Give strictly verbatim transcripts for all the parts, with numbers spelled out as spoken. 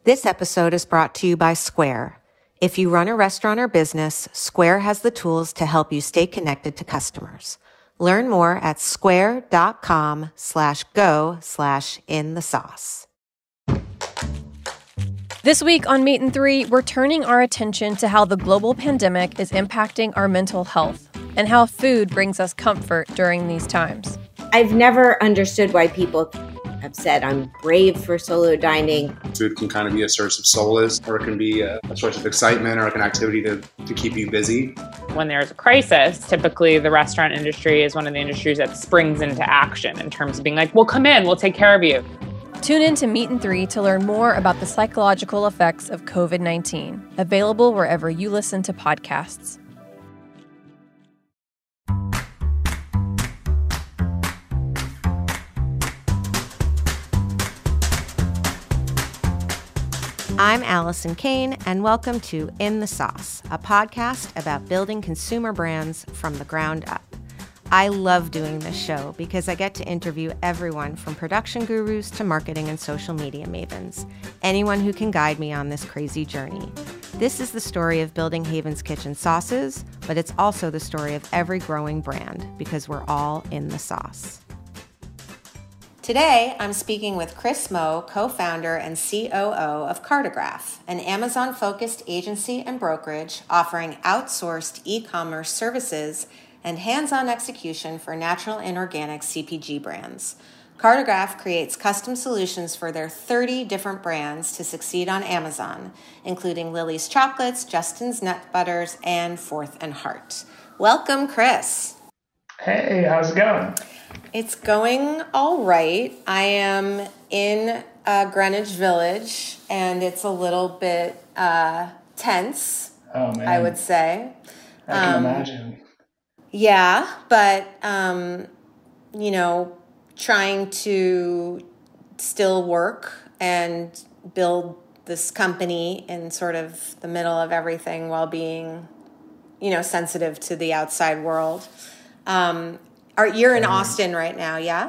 This episode is brought to you by Square. If you run a restaurant or business, Square has the tools to help you stay connected to customers. Learn more at square.com slash go slash in the sauce. This week on Meat and Three, we're turning our attention to how the global pandemic is impacting our mental health and how food brings us comfort during these times. I've never understood why people have said I'm brave for solo dining. Food can kind of be a source of solace, or it can be a, a source of excitement or like an activity to, to keep you busy. When there's a crisis, typically the restaurant industry is one of the industries that springs into action in terms of being like, well, come in, we'll take care of you. Tune in to Meat and Three to learn more about the psychological effects of covid nineteen, available wherever you listen to podcasts. I'm Allison Kane, and welcome to In the Sauce, a podcast about building consumer brands from the ground up. I love doing this show because I get to interview everyone from production gurus to marketing and social media mavens, anyone who can guide me on this crazy journey. This is the story of building Haven's Kitchen sauces, but it's also the story of every growing brand because we're all in the sauce. Today, I'm speaking with Chris Moe, co-founder and C O O of Cartograph, an Amazon-focused agency and brokerage offering outsourced e-commerce services and hands-on execution for natural and organic C P G brands. Cartograph creates custom solutions for their thirty different brands to succeed on Amazon, including Lily's Chocolates, Justin's Nut Butters, and Fourth and Heart. Welcome, Chris. Hey, how's it going? It's going all right. I am in uh, Greenwich Village, and it's a little bit uh, tense, oh, man. I would say. I can um, imagine. Yeah, but, um, you know, trying to still work and build this company in sort of the middle of everything while being, you know, sensitive to the outside world. Um, are you're in Austin right now, yeah?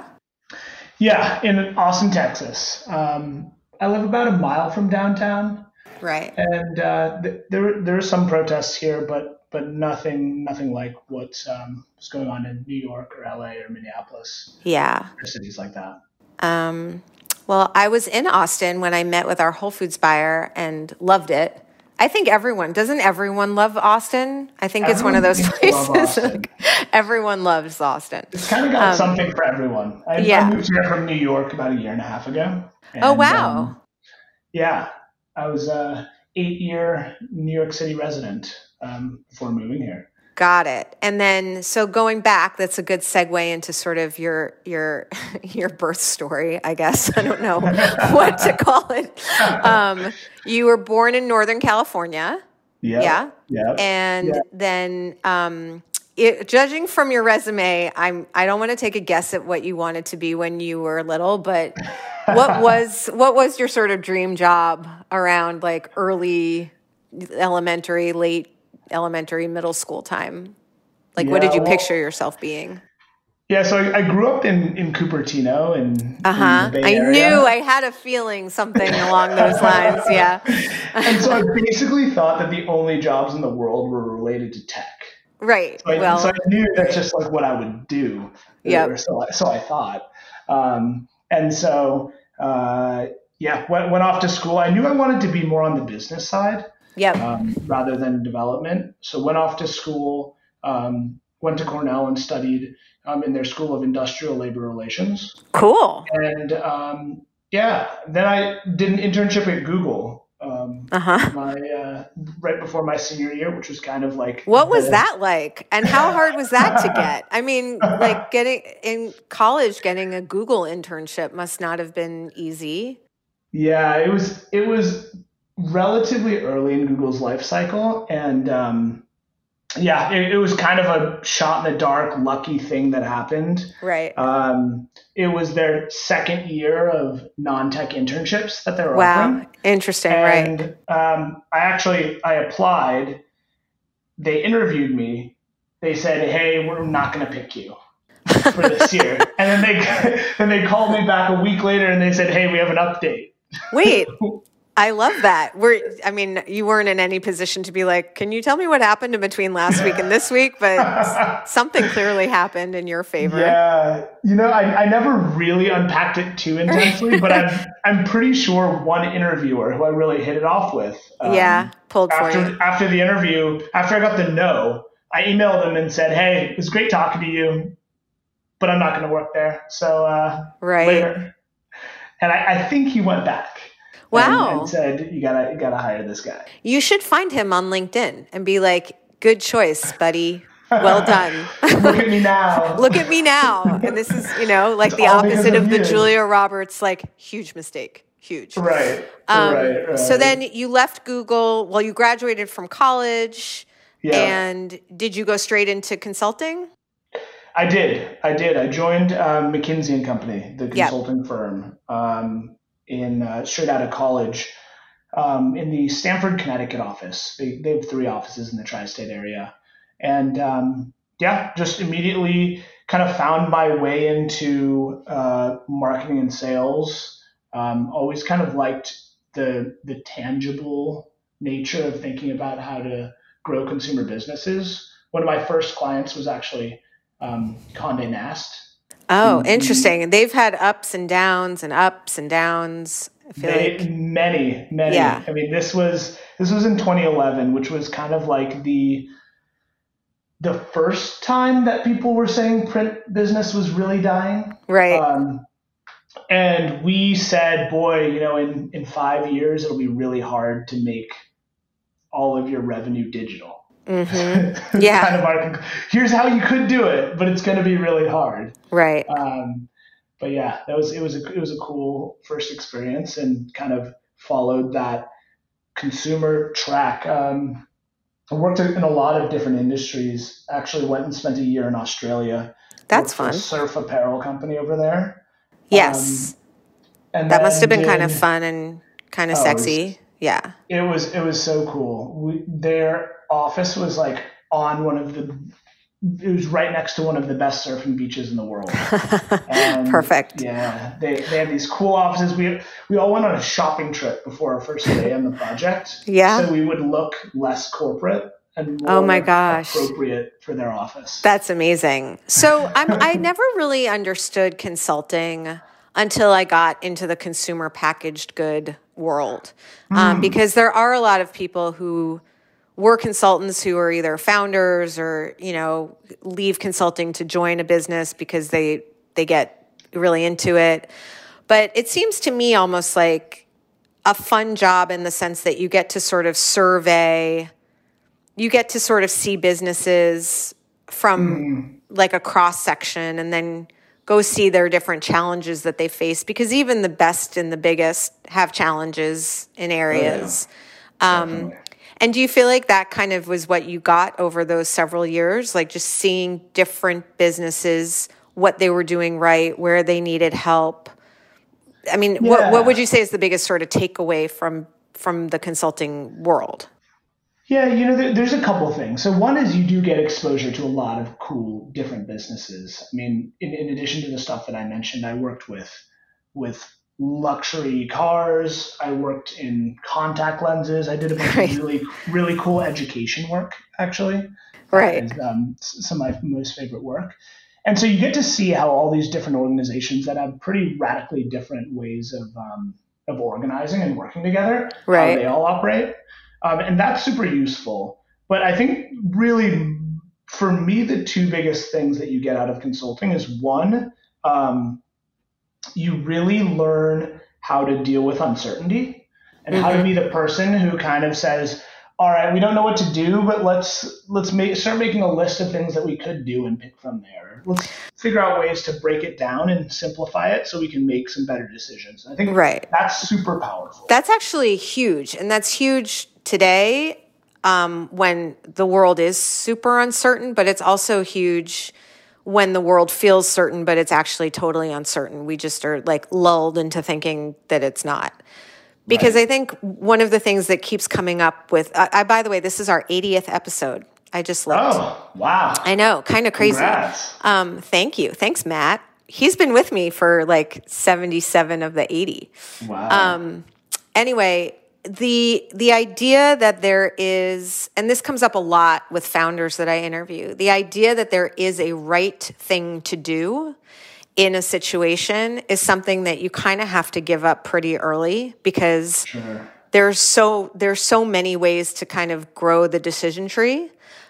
Yeah, in Austin, Texas. Um, I live about a mile from downtown. Right. And uh, th- there there are some protests here, but but nothing nothing like what's um, what's going on in New York or L A or Minneapolis. Yeah. Or cities like that. Um, well, I was in Austin when I met with our Whole Foods buyer and loved it. I think everyone, doesn't everyone love Austin? I think it's one of those places. Like, everyone loves Austin. It's kind of got um, something for everyone. I, yeah. I moved here from New York about a year and a half ago. And, oh, wow. Um, yeah. I was a eight-year New York City resident um, before moving here. Got it. And then, so going back, that's a good segue into sort of your your your birth story, I guess. I don't know what to call it. Um, you were born in Northern California. Yep. Yeah. Yeah. And yep. then, um, it, judging from your resume, I'm I don't want to take a guess at what you wanted to be when you were little, but what was what was your sort of dream job around like early elementary, late elementary, middle school time? Like, yeah, what did you well, picture yourself being? Yeah, so I, I grew up in, in Cupertino in, uh-huh. in the Bay I Area. knew, I had a feeling something along those lines, yeah. And so I basically thought that the only jobs in the world were related to tech. Right, so I, well. So I knew that's just like what I would do. Yeah. So, I, so I thought. Um, and so, uh, yeah, went, went off to school. I knew I wanted to be more on the business side. Yep. Um, rather than development. So went off to school, um, went to Cornell and studied um, in their School of Industrial Labor Relations. Cool. And um, yeah, then I did an internship at Google um, uh-huh. my, uh, right before my senior year, which was kind of like... What was the, that like? And how hard was that to get? I mean, like getting in college, getting a Google internship must not have been easy. Yeah, it was, it was... relatively early in Google's life cycle. And um, yeah, it, it was kind of a shot in the dark, lucky thing that happened. Right. Um, it was their second year of non-tech internships that they were wow. offering. Interesting, and, right. Um, I actually, I applied, they interviewed me. They said, hey, we're not going to pick you for this year. And then they, then they called me back a week later and they said, hey, we have an update. Wait, I love that. We're, I mean, you weren't in any position to be like, can you tell me what happened in between last week and this week? But something clearly happened in your favor. Yeah. You know, I, I never really unpacked it too intensely, but I'm, I'm pretty sure one interviewer who I really hit it off with. Um, yeah, pulled after, for you. After the interview, after I got the no, I emailed him and said, hey, it was great talking to you, but I'm not going to work there. So uh, right. later. And I, I think he went back. Wow. And, and said, you gotta, you gotta hire this guy. You should find him on LinkedIn and be like, good choice, buddy. Well done. Look at me now. Look at me now. And this is, you know, like It's the all opposite because of of the you. Julia Roberts, like huge mistake. Huge. Right. Um, right, right. So then you left Google. Well, you graduated from college. Yeah. And did you go straight into consulting? I did. I did. I joined um, McKinsey and Company, the consulting yep. firm, um, in uh, straight out of college, um, in the Stamford, Connecticut office. They, they have three offices in the tri-state area. And um, yeah, just immediately kind of found my way into uh, marketing and sales. Um, always kind of liked the the tangible nature of thinking about how to grow consumer businesses. One of my first clients was actually um, Condé Nast. Oh, interesting. And they've had ups and downs and ups and downs. I feel they, like many, many. Yeah. I mean, this was this was in twenty eleven, which was kind of like the the first time that people were saying print business was really dying. Right. Um, and we said, boy, you know, in, in five years, it'll be really hard to make all of your revenue digital. Mm-hmm. Yeah. kind of our, here's how you could do it, but it's going to be really hard. Right. Um, but yeah, that was, it was a, it was a cool first experience and kind of followed that consumer track. Um, I worked in a lot of different industries. Actually went and spent a year in Australia. That's Worked for fun. a surf apparel company over there. Yes. Um, and that must have been did, kind of fun and kind of oh, sexy. It was, yeah. It was, it was so cool. We, their office was like on one of the, it was right next to one of the best surfing beaches in the world. And perfect. Yeah. They, they had these cool offices. We, we all went on a shopping trip before our first day on the project. Yeah. So we would look less corporate and more oh my gosh. appropriate for their office. That's amazing. So I'm, I never really understood consulting until I got into the consumer packaged good world. Um, mm. Because there are a lot of people who were consultants who are either founders or, you know, leave consulting to join a business because they, they get really into it. But it seems to me almost like a fun job in the sense that you get to sort of survey, you get to sort of see businesses from mm. like a cross section and then go see their different challenges that they face, because even the best and the biggest have challenges in areas. Oh, yeah. Um, and do you feel like that kind of was what you got over those several years? Like just seeing different businesses, what they were doing right, where they needed help. I mean, yeah. what, what would you say is the biggest sort of takeaway from, from the consulting world? Yeah, you know, there, there's a couple of things. So one is you do get exposure to a lot of cool different businesses. I mean, in, in addition to the stuff that I mentioned, I worked with with luxury cars. I worked in contact lenses. I did a bunch right. of really, really cool education work, actually. Right. That is, um, some of my most favorite work. And so you get to see how all these different organizations that have pretty radically different ways of um, of organizing and working together, right. how they all operate. Um, and that's super useful. But I think really, for me, the two biggest things that you get out of consulting is one, um, you really learn how to deal with uncertainty and mm-hmm. how to be the person who kind of says, all right, we don't know what to do, but let's let's make, start making a list of things that we could do and pick from there. Let's figure out ways to break it down and simplify it so we can make some better decisions. I think right. that's super powerful. That's actually huge. And that's huge today um, when the world is super uncertain, but it's also huge when the world feels certain, but it's actually totally uncertain. We just are like lulled into thinking that it's not. Because right. I think one of the things that keeps coming up with, I, I by the way, this is our eightieth episode. I just looked. Oh, wow. I know, kind of crazy. Congrats. Um, thank you. Thanks, Matt. He's been with me for like seventy-seven of the eighty. Wow. Um, anyway, the the idea that there is, and this comes up a lot with founders that I interview, the idea that there is a right thing to do in a situation is something that you kind of have to give up pretty early, because sure. there's so there's so many ways to kind of grow the decision tree.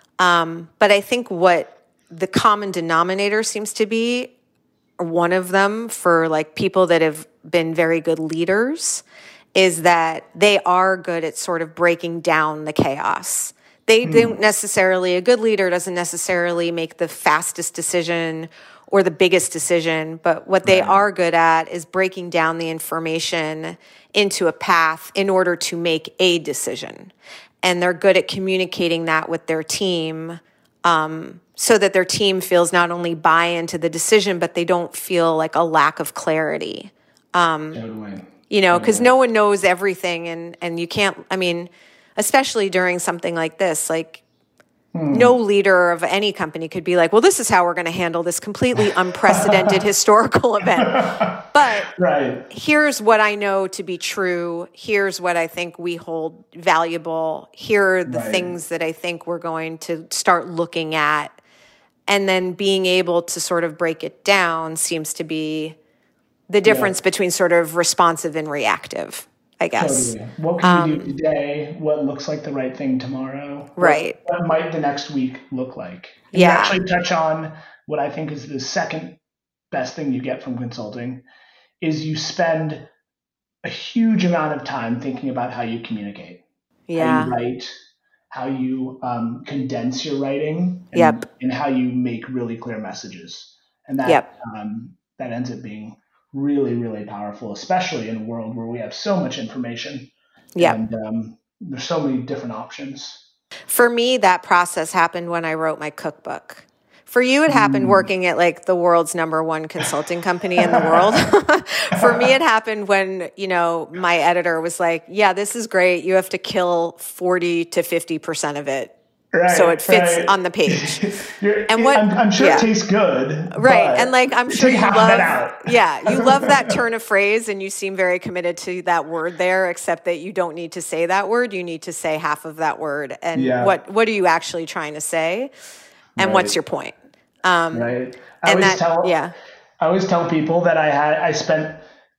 Um, but I think what the common denominator seems to be, one of them for like people that have been very good leaders, is that they are good at sort of breaking down the chaos. They mm. don't necessarily, a good leader doesn't necessarily make the fastest decision or the biggest decision, but what they right. are good at is breaking down the information into a path in order to make a decision. And they're good at communicating that with their team, um, so that their team feels not only buy into the decision, but they don't feel like a lack of clarity. Um, totally. You know, because no one knows everything, and, and you can't, I mean, especially during something like this, like hmm. no leader of any company could be like, well, this is how we're going to handle this completely unprecedented historical event. But right. here's what I know to be true. Here's what I think we hold valuable. Here are the right. things that I think we're going to start looking at. And then being able to sort of break it down seems to be the difference yeah. between sort of responsive and reactive, I guess. Totally. What can um, we do today? What looks like the right thing tomorrow? Right. What, what might the next week look like? And yeah. you actually touch on what I think is the second best thing you get from consulting, is you spend a huge amount of time thinking about how you communicate, yeah. how you write, how you um, condense your writing, and, yep. and how you make really clear messages. And that yep. um, that ends up being really, really powerful, especially in a world where we have so much information yep. and um, there's so many different options. For me, that process happened when I wrote my cookbook. For you, it happened mm. working at like the world's number one consulting company in the world. For me, it happened when, you know, my editor was like, yeah, this is great. You have to kill forty to fifty percent of it. Right, so it fits right. on the page. And what I'm, I'm sure yeah. it tastes good. Right. And like, I'm sure you love, it yeah, you love that turn of phrase and you seem very committed to that word there, except that you don't need to say that word. You need to say half of that word. And yeah. what, what are you actually trying to say? And right. what's your point? Um, right. I and always that, tell, yeah. I always tell people that I had, I spent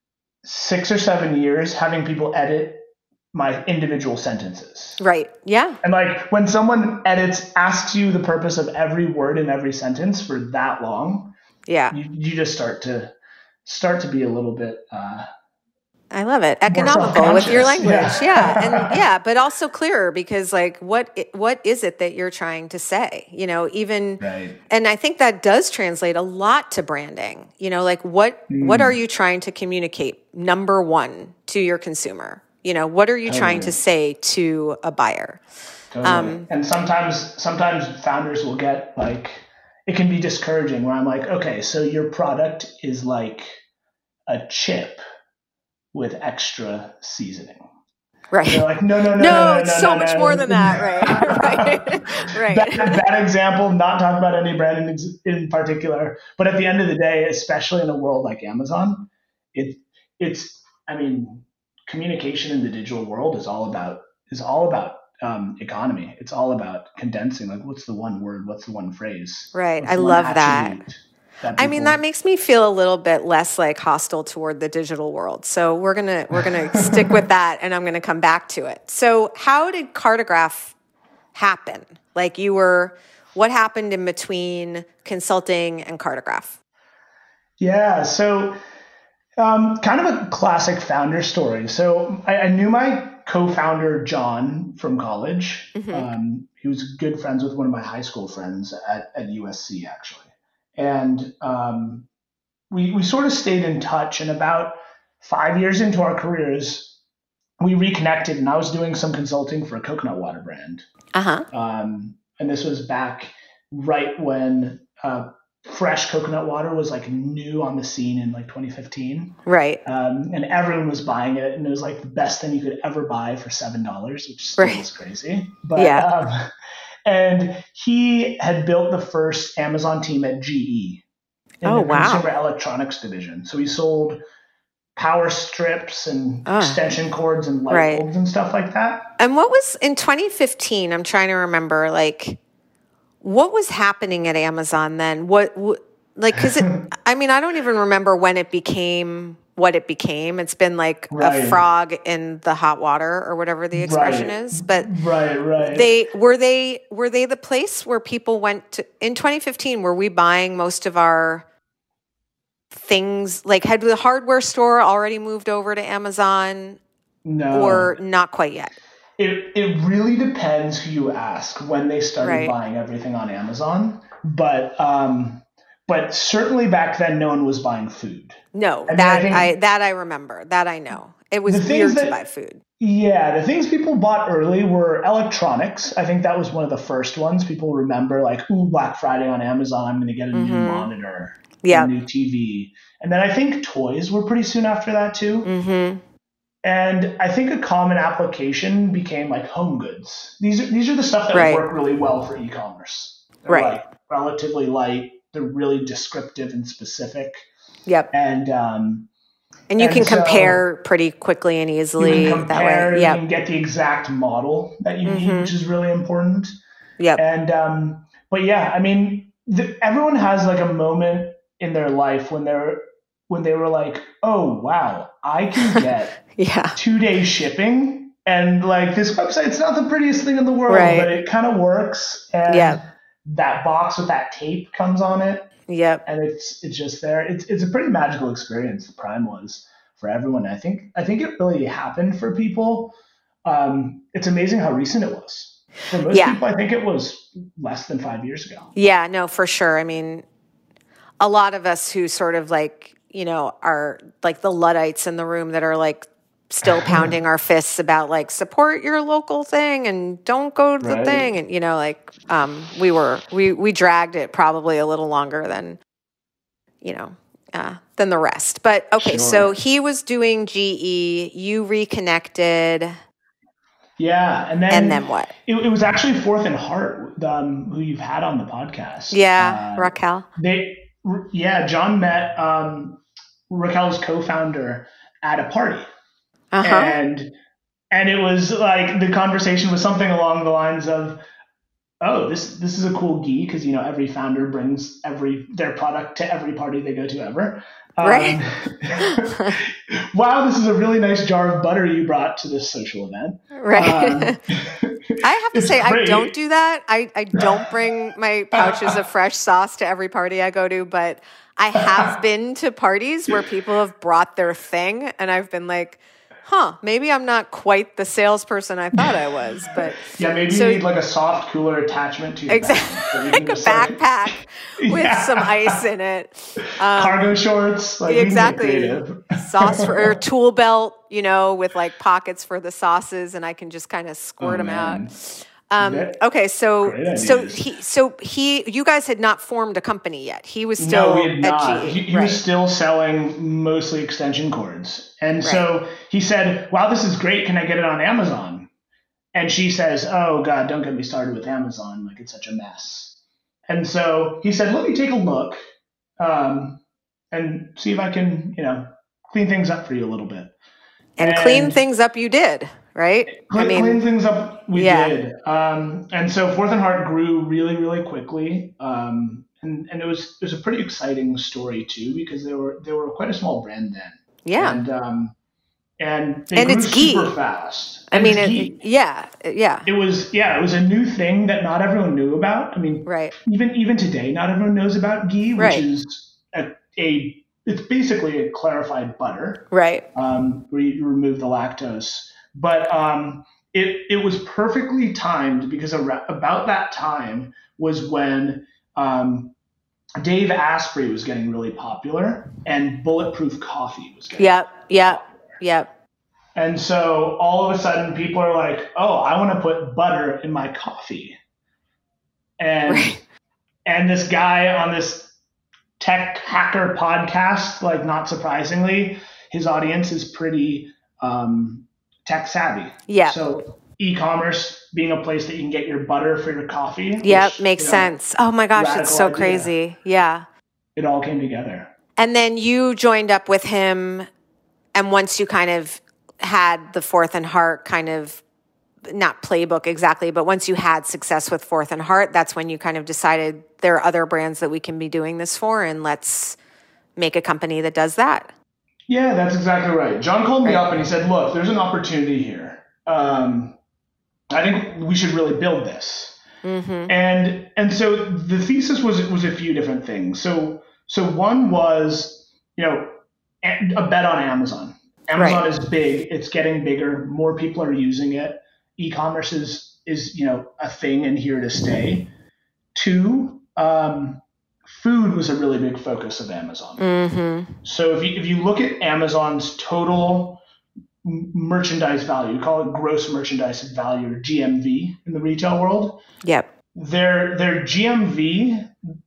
six or seven years having people edit my individual sentences. Right. Yeah. And like when someone edits, asks you the purpose of every word in every sentence for that long, yeah, you, you just start to start to be a little bit. Uh, I love it. Economical with your language. Yeah. yeah. And yeah, but also clearer, because like, what, what is it that you're trying to say? You know, even, right. and I think that does translate a lot to branding, you know, like what, mm. what are you trying to communicate? Number one, to your consumer. You know, what are you totally. trying to say to a buyer? Totally. Um, and sometimes, sometimes founders will get like, it can be discouraging where I'm like, okay, so your product is like a chip with extra seasoning. Right. They're like, no, no, no, no, no, no, it's no, so no, much no, more no. than that. Right. right. right. That, that example, not talking about any branding in particular, but at the end of the day, especially in a world like Amazon, it, it's, I mean, communication in the digital world is all about is all about um, economy. It's all about condensing. Like, what's the one word? What's the one phrase? Right. I love that. that I mean, that makes me feel a little bit less like hostile toward the digital world. So we're gonna we're gonna stick with that, and I'm gonna come back to it. So, how did Cartograph happen? Like, you were, what happened in between consulting and Cartograph? Yeah. So. Um, kind of a classic founder story. So I, I knew my co-founder, John, from college. Mm-hmm. Um, he was good friends with one of my high school friends at, at U S C, actually. And um, we, we sort of stayed in touch. And about five years into our careers, we reconnected, and I was doing some consulting for a coconut water brand. Uh-huh. Um, and this was back right when uh, fresh coconut water was like new on the scene in like twenty fifteen. Right. Um, and everyone was buying it, and it was like the best thing you could ever buy for seven dollars, which still right. is crazy. But, yeah. Um, and he had built the first Amazon team at G E in oh, the wow. consumer electronics division. So he sold power strips and uh, extension cords and light right. bulbs and stuff like that. And what was in twenty fifteen? I'm trying to remember, like, what was happening at Amazon then? What, what like, because it, I mean, I don't even remember when it became what it became. It's been like right. a frog in the hot water or whatever the expression right. is. But right, right. They were they were they the place where people went to in twenty fifteen? Were we buying most of our things? Like, had the hardware store already moved over to Amazon? No, or not quite yet. It it really depends who you ask when they started right. buying everything on Amazon. But um, but certainly back then, no one was buying food. No, I that mean, I, I that I remember. That I know. It was weird that, to buy food. Yeah, the things people bought early were electronics. I think that was one of the first ones people remember. Like, ooh, Black Friday on Amazon, I'm going to get a mm-hmm. new monitor, yeah, a new T V, and then I think toys were pretty soon after that too. Mm-hmm. And I think a common application became like home goods. These are these are the stuff that right. work really well for e-commerce. They're right. like relatively light. They're really descriptive and specific. Yep. And um, and you and can so compare pretty quickly and easily you can compare, that way. Yep. You can get the exact model that you mm-hmm. need, which is really important. Yep. And um, but yeah, I mean, the, everyone has like a moment in their life when they're when they were like, oh wow, I can get yeah. two days shipping, and like this website's not the prettiest thing in the world, right. but it kind of works. And yep. that box with that tape comes on it. Yep. And it's it's just there. It's it's a pretty magical experience. The Prime was for everyone. I think I think it really happened for people. Um, it's amazing how recent it was. For most yeah. people, I think it was less than five years ago. Yeah, no, for sure. I mean, a lot of us who sort of like, you know, are like the Luddites in the room that are like still pounding our fists about like support your local thing and don't go to right. the thing. And, you know, like um, we were, we, we dragged it probably a little longer than, you know, uh, than the rest. But okay, sure. So he was doing G E, you reconnected. Yeah. And then, and then what? It, it was actually Fourth and Heart, um, who you've had on the podcast. Yeah. Uh, Raquel. They, yeah, John met um, Raquel's co-founder at a party. Uh-huh. And and it was like the conversation was something along the lines of, oh, this this is a cool Ghee, because you know every founder brings every their product to every party they go to ever. Um, right. Wow, this is a really nice jar of butter you brought to this social event. Right. Um, I have to say, great. I don't do that. I, I don't bring my pouches of fresh sauce to every party I go to, but I have been to parties where people have brought their thing, and I've been like, huh, maybe I'm not quite the salesperson I thought I was. But yeah, maybe so, you need like a soft cooler attachment to your exactly, like a backpack like, with yeah. some ice in it. Um, Cargo shorts. Like, exactly. Sauce for, or tool belt, you know, with like pockets for the sauces, and I can just kind of squirt oh, them man. out. Um, okay, so so he so he you guys had not formed a company yet. He was still no, we had at not. G E. He, he right. was still selling mostly extension cords, and right. so he said, "Wow, this is great. Can I get it on Amazon?" And she says, "Oh God, don't get me started with Amazon. Like it's such a mess." And so he said, "Let me take a look, um, and see if I can, you know, clean things up for you a little bit." And, and clean things up, you did. Right? Clean, I mean, clean things up, we yeah. did. Um, and so Fourth and Heart grew really, really quickly. Um, and, and it was it was a pretty exciting story too, because they were they were quite a small brand then. Yeah. And um, and they and grew it's super Ghee. fast. I and mean, it, yeah, yeah. It was yeah, it was a new thing that not everyone knew about. I mean, right. Even even today, not everyone knows about Ghee, which right. is a, a it's basically a clarified butter. Right. Um, where you remove the lactose. But um, it it was perfectly timed, because ar- about that time was when um, Dave Asprey was getting really popular and Bulletproof Coffee was getting yep, popular. Yep, yep. And so all of a sudden people are like, oh, I want to put butter in my coffee. And right. and this guy on this tech hacker podcast, like not surprisingly, his audience is pretty um, tech savvy. Yeah. So e-commerce being a place that you can get your butter for your coffee. Yep, which, makes you know, sense. Oh my gosh, it's so idea. crazy. Yeah. It all came together. And then you joined up with him and once you kind of had the Fourth and Heart kind of, not playbook exactly, but once you had success with Fourth and Heart, that's when you kind of decided there are other brands that we can be doing this for, and let's make a company that does that. Yeah, that's exactly right. John called me right. up and he said, look, there's an opportunity here. Um, I think we should really build this. Mm-hmm. And and so the thesis was was a few different things. So so one was, you know, a bet on Amazon. Amazon right. is big. It's getting bigger. More people are using it. E-commerce is, is, you know, a thing and here to stay. Two, um, food was a really big focus of Amazon. Mm-hmm. So if you, if you look at Amazon's total merchandise value, call it gross merchandise value or G M V in the retail world. Yep. Their, their G M V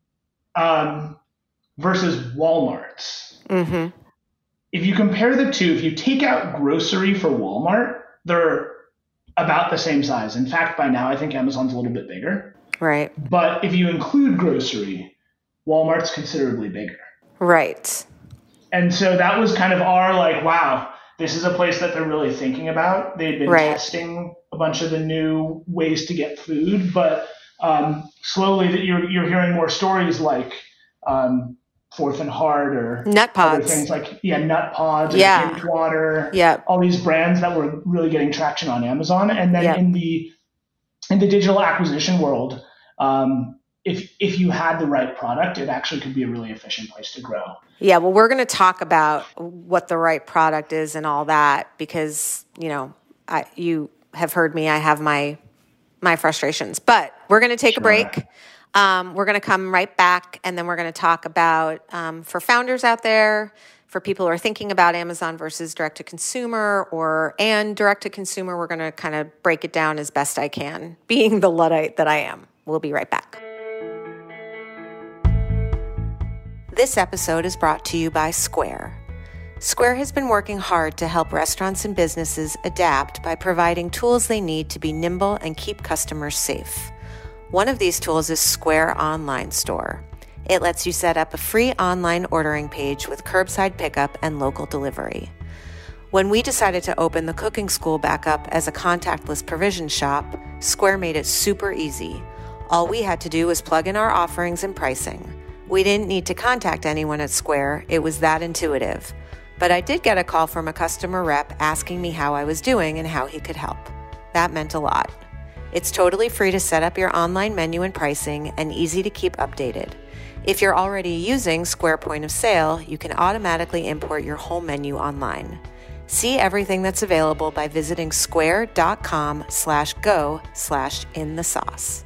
um, versus Walmart's. Mm-hmm. If you compare the two, if you take out grocery for Walmart, they're about the same size. In fact, by now, I think Amazon's a little bit bigger. Right. But if you include grocery, Walmart's considerably bigger. Right. And so that was kind of our like, wow, this is a place that they're really thinking about. They'd been right. testing a bunch of the new ways to get food, but um, slowly that you're you're hearing more stories like um, Fourth and Heart or Nut Pods. Other things like yeah, Nut Pods, yeah. or Pink Water, yeah. all these brands that were really getting traction on Amazon. And then yep. in the in the digital acquisition world, um, if if you had the right product, it actually could be a really efficient place to grow. Yeah, well, we're going to talk about what the right product is and all that because, you know, I, you have heard me. I have my my frustrations. But we're going to take sure. a break. Um, we're going to come right back, and then we're going to talk about, um, for founders out there, for people who are thinking about Amazon versus direct-to-consumer or and direct-to-consumer, we're going to kind of break it down as best I can, being the Luddite that I am. We'll be right back. This episode is brought to you by Square. Square has been working hard to help restaurants and businesses adapt by providing tools they need to be nimble and keep customers safe. One of these tools is Square Online Store. It lets you set up a free online ordering page with curbside pickup and local delivery. When we decided to open the cooking school back up as a contactless provision shop, Square made it super easy. All we had to do was plug in our offerings and pricing. We didn't need to contact anyone at Square. It was that intuitive. But I did get a call from a customer rep asking me how I was doing and how he could help. That meant a lot. It's totally free to set up your online menu and pricing and easy to keep updated. If you're already using Square Point of Sale, you can automatically import your whole menu online. See everything that's available by visiting square.com slash go slash in the sauce.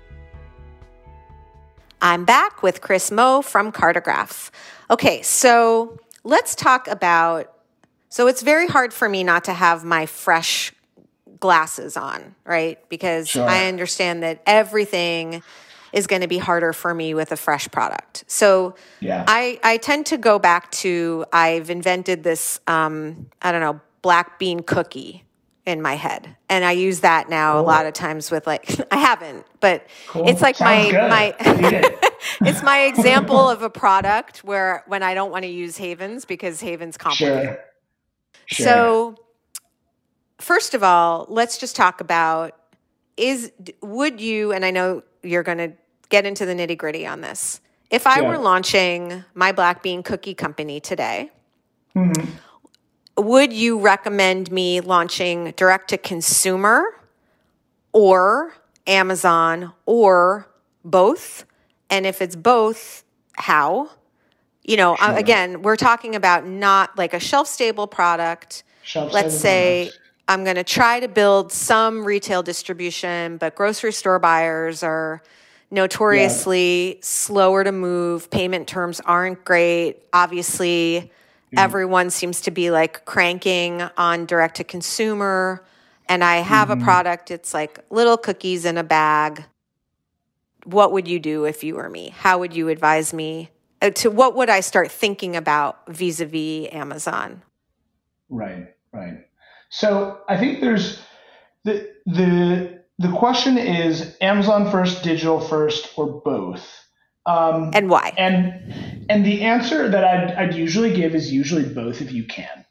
I'm back with Chris Moe from Cartograph. Okay, so let's talk about, so it's very hard for me not to have my fresh glasses on, right? Because sure. I understand that everything is going to be harder for me with a fresh product. So yeah. I, I tend to go back to, I've invented this, um, I don't know, black bean cookie in my head. And I use that now cool. a lot of times with like, I haven't, but cool. it's like Sounds my, good. my, it's my example of a product where when I don't want to use Havens because Havens complicated. Sure. Sure. So first of all, let's just talk about is, would you, and I know you're going to get into the nitty gritty on this. If I yeah. were launching my black bean cookie company today, mm-hmm. would you recommend me launching direct to consumer or Amazon or both? And if it's both, how? You know, sure. again, we're talking about not like a shelf stable product. Shelf Let's say product. I'm going to try to build some retail distribution, but grocery store buyers are notoriously yeah. slower to move. Payment terms aren't great. Obviously, yeah. everyone seems to be like cranking on direct to consumer. And I have mm-hmm. a product, it's like little cookies in a bag. What would you do if you were me? How would you advise me? Uh, to what would I start thinking about vis-a-vis Amazon? Right, right. So I think there's the the the question is Amazon first, digital first, or both? Um, and why? And and the answer that I'd, I'd usually give is usually both if you can.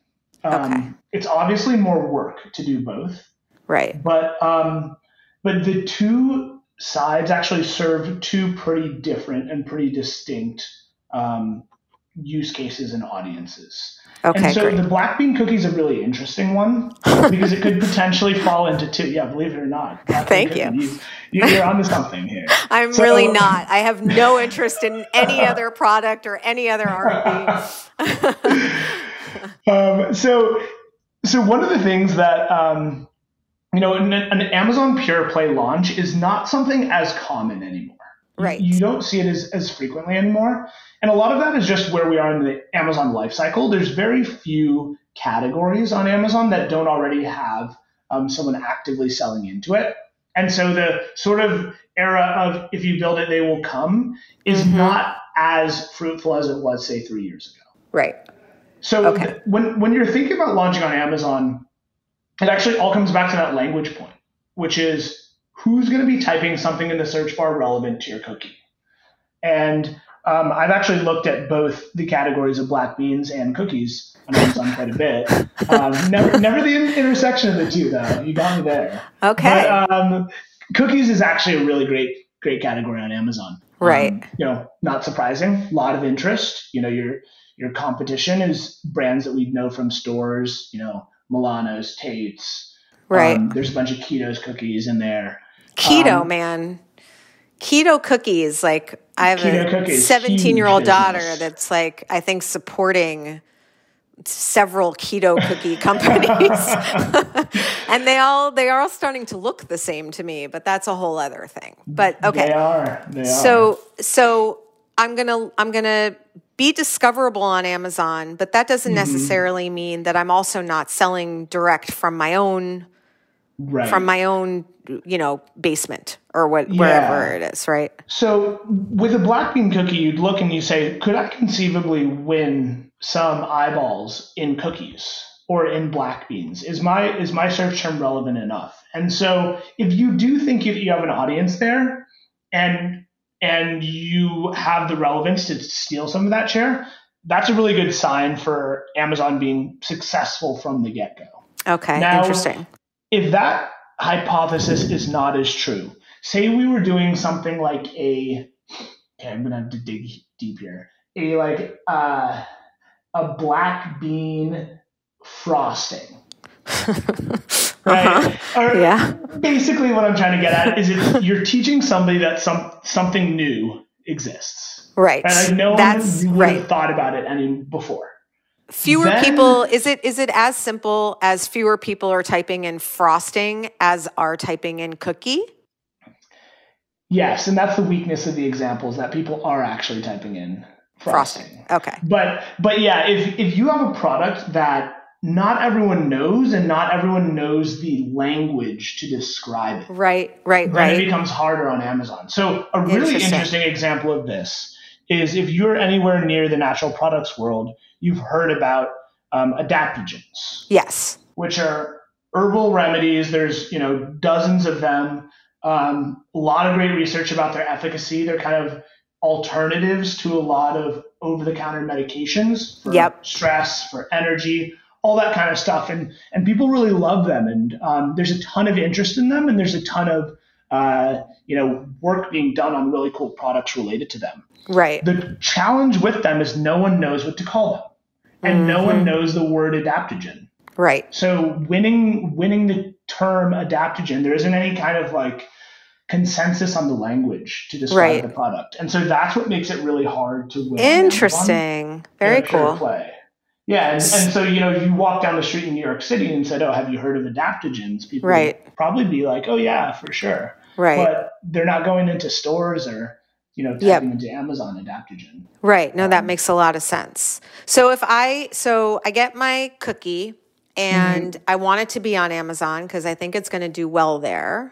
Um, Okay. It's obviously more work to do both, Right. but um, but the two sides actually serve two pretty different and pretty distinct um, use cases and audiences. Okay, And so great. the black bean cookie is a really interesting one because it could potentially fall into two. Yeah, believe it or not. Black bean Thank you. cookie, you. You're onto something here. I'm So- really not. I have no interest in any other product or any other R and D. um, so, so one of the things that um, you know, an, an Amazon Pure Play launch is not something as common anymore. Right. You don't see it as, as frequently anymore. And a lot of that is just where we are in the Amazon lifecycle. There's very few categories on Amazon that don't already have um, someone actively selling into it. And so the sort of era of if you build it, they will come is Mhm. not as fruitful as it was, say, three years ago. Right. So Okay. th- when, when you're thinking about launching on Amazon, it actually all comes back to that language point, which is who's going to be typing something in the search bar relevant to your cookie. And um, I've actually looked at both the categories of black beans and cookies on Amazon quite a bit. Um, never, never the in- intersection of the two, though. You got me there. Okay. But um, cookies is actually a really great, great category on Amazon. Right. Um, you know, not surprising. A lot of interest. You know, your your competition is brands that we know from stores. You know, Milano's, Tate's. Right. Um, there's a bunch of Keto's cookies in there. Keto, um, man. Keto cookies. Like I have Keto a cookies, seventeen-year-old huge daughter business. that's like I think supporting several keto cookie companies, and they all they are all starting to look the same to me. But that's a whole other thing. But okay, They are. They are. so so I'm gonna I'm gonna be discoverable on Amazon, but that doesn't Mm-hmm. necessarily mean that I'm also not selling direct from my own right. from my own you know basement or what wherever Yeah. it is, right? So with a black bean cookie, you'd look and you say, could I conceivably win some eyeballs in cookies or in black beans? Is my is my search term relevant enough? And so if you do think you, you have an audience there and and you have the relevance to steal some of that share, that's a really good sign for Amazon being successful from the get-go. Okay, Now, interesting. If that hypothesis is not as true, say we were doing something like a, okay, I'm gonna have to dig deep here, a like uh, a black bean frosting, right? Uh-huh. Or Yeah. basically, what I'm trying to get at is it, you're teaching somebody that some something new exists, Right. and like no That's one would right. have thought about it any before. Fewer Then- people is it is it as simple as fewer people are typing in frosting as are typing in cookie? Yes, and that's the weakness of the examples that people are actually typing in frosting. Frosting. Okay. But but yeah, if if you have a product that not everyone knows and not everyone knows the language to describe it, Right, right, then it right. becomes harder on Amazon. So a really Interesting. interesting example of this is if you're anywhere near the natural products world, you've heard about um, adaptogens, Yes. which are herbal remedies. There's you know dozens of them. Um, a lot of great research about their efficacy. They're kind of alternatives to a lot of over-the-counter medications for Yep. stress, for energy, all that kind of stuff. And and people really love them. And um, there's a ton of interest in them. And there's a ton of uh, you know work being done on really cool products related to them. Right. The challenge with them is no one knows what to call them, and no one knows the word adaptogen. Right. So winning winning the term adaptogen, there isn't any kind of like consensus on the language to describe Right. the product. And so that's what makes it really hard to win. on Amazon Interesting. Very in a pure cool. play. Yeah, and, and so you know, if you walk down the street in New York City and said, "Oh, have you heard of adaptogens?" People Right. would probably be like, "Oh yeah, for sure." Right. But they're not going into stores or you know typing Yep. into Amazon adaptogen. Right. No, that makes a lot of sense. So if I so I get my cookie and Mm-hmm. I want it to be on Amazon because I think it's going to do well there.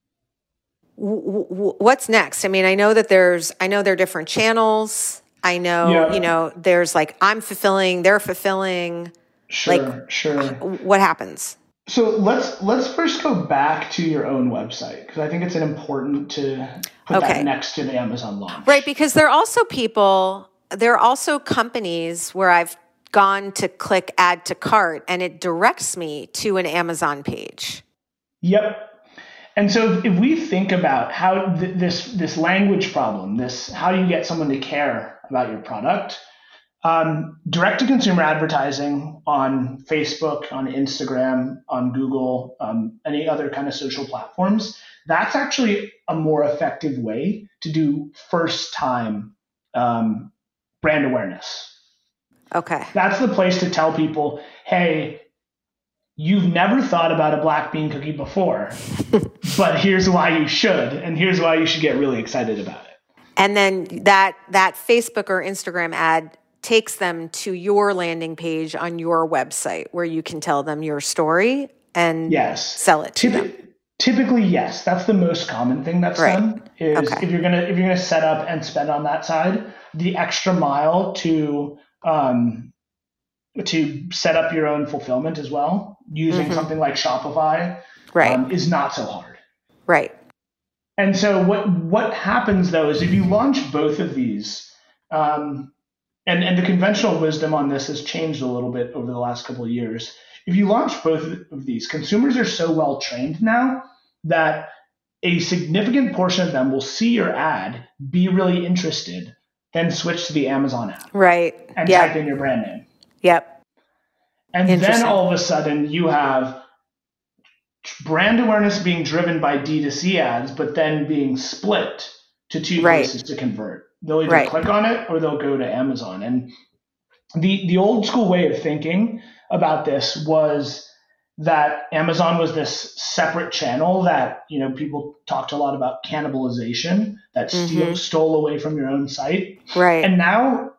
W- w- what's next? I mean, I know that there's I know there are different channels. I know, Yeah. you know, there's like I'm fulfilling, they're fulfilling. Sure, Like- sure. What happens? So let's let's first go back to your own website because I think it's an important to put Okay. that next to the Amazon launch. Right, because there are also people, there are also companies where I've gone to click add to cart and it directs me to an Amazon page. Yep. And so if we think about how th- this this language problem, this how you get someone to care about your product, um, direct-to-consumer advertising on Facebook, on Instagram, on Google, um, any other kind of social platforms, that's actually a more effective way to do first-time um, brand awareness. Okay. That's the place to tell people, hey, you've never thought about a black bean cookie before, but here's why you should, and here's why you should get really excited about it. And then that that Facebook or Instagram ad takes them to your landing page on your website where you can tell them your story and yes. sell it to Typ- them. Typically, yes. That's the most common thing that's right. done is okay. if you're gonna if you're gonna set up and spend on that side, the extra mile to um, to set up your own fulfillment as well, using mm-hmm. something like Shopify, right. um, is not so hard. Right. And so what what happens though is if you launch both of these, um, and, and the conventional wisdom on this has changed a little bit over the last couple of years. If you launch both of these, consumers are so well trained now that a significant portion of them will see your ad, be really interested, then switch to the Amazon app. Right. And yep. type in your brand name. Yep. And then all of a sudden you have brand awareness being driven by D two C ads, but then being split to two right. places to convert. They'll either right. click on it or they'll go to Amazon. And the the old school way of thinking about this was that Amazon was this separate channel that, you know, people talked a lot about cannibalization, that mm-hmm. steal, stole away from your own site. Right. And now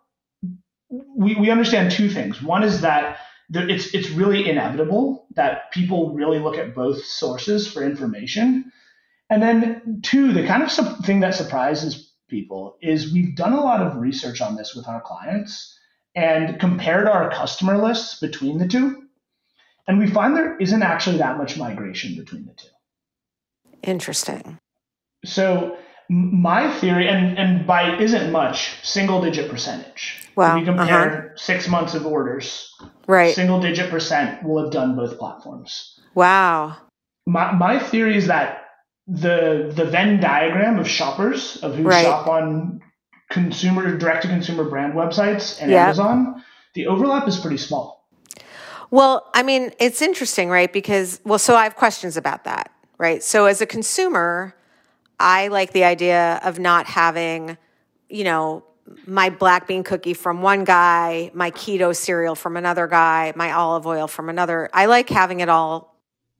we, we understand two things. One is that there, it's it's really inevitable that people really look at both sources for information. And then two, the kind of su- thing that surprises people is we've done a lot of research on this with our clients and compared our customer lists between the two. And we find there isn't actually that much migration between the two. Interesting. So my theory, and, and by isn't much, single digit percentage. Wow. If you compare uh-huh. six months of orders, right. single digit percent will have done both platforms. Wow. My my theory is that the the Venn diagram of shoppers, of who right. shop on consumer direct to consumer brand websites and yep. Amazon, the overlap is pretty small. Well, I mean, it's interesting, right? Because, well, so I have questions about that, right? So as a consumer, I like the idea of not having, you know, my black bean cookie from one guy, my keto cereal from another guy, my olive oil from another. I like having it all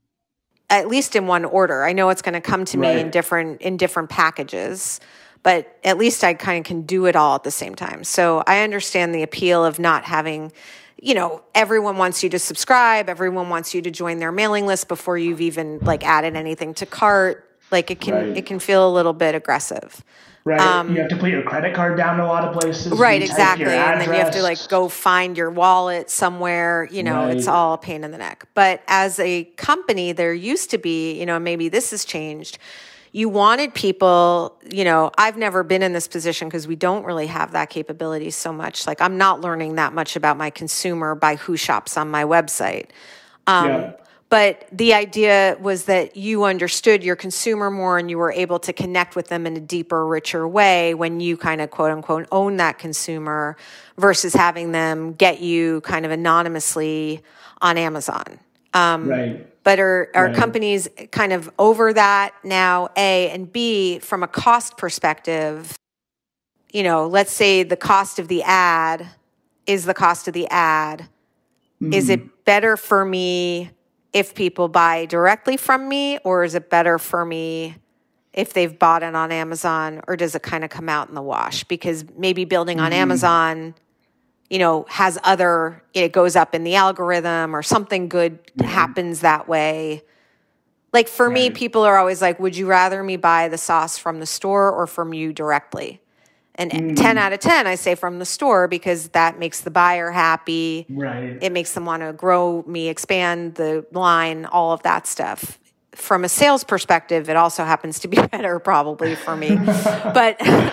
at least in one order. I know it's going to come to right. me in different in different packages, but at least I kind of can do it all at the same time. So I understand the appeal of not having, you know, everyone wants you to subscribe, everyone wants you to join their mailing list before you've even like added anything to cart. Like it can right. it can feel a little bit aggressive. Right. Um, you have to put your credit card down in a lot of places. Right, you exactly. And then you have to address. like go find your wallet somewhere, you know, right. it's all a pain in the neck. But as a company, there used to be, you know, maybe this has changed. You wanted people, you know, I've never been in this position because we don't really have that capability so much. Like I'm not learning that much about my consumer by who shops on my website. Um, yeah. But the idea was that you understood your consumer more and you were able to connect with them in a deeper, richer way when you kind of quote unquote own that consumer versus having them get you kind of anonymously on Amazon. Um, right. But are, are right. companies kind of over that now, A, and B, from a cost perspective, you know, let's say the cost of the ad is the cost of the ad. Mm-hmm. Is it better for me if people buy directly from me, or is it better for me if they've bought it on Amazon, or does it kind of come out in the wash? Because maybe building on mm-hmm. Amazon, you know, has other, it goes up in the algorithm or something good mm-hmm. happens that way. Like for right. me, people are always like, would you rather me buy the sauce from the store or from you directly? And mm. ten out of ten, I say from the store because that makes the buyer happy. Right. It makes them want to grow me, expand the line, all of that stuff. from a sales perspective, it also happens to be better probably for me, but,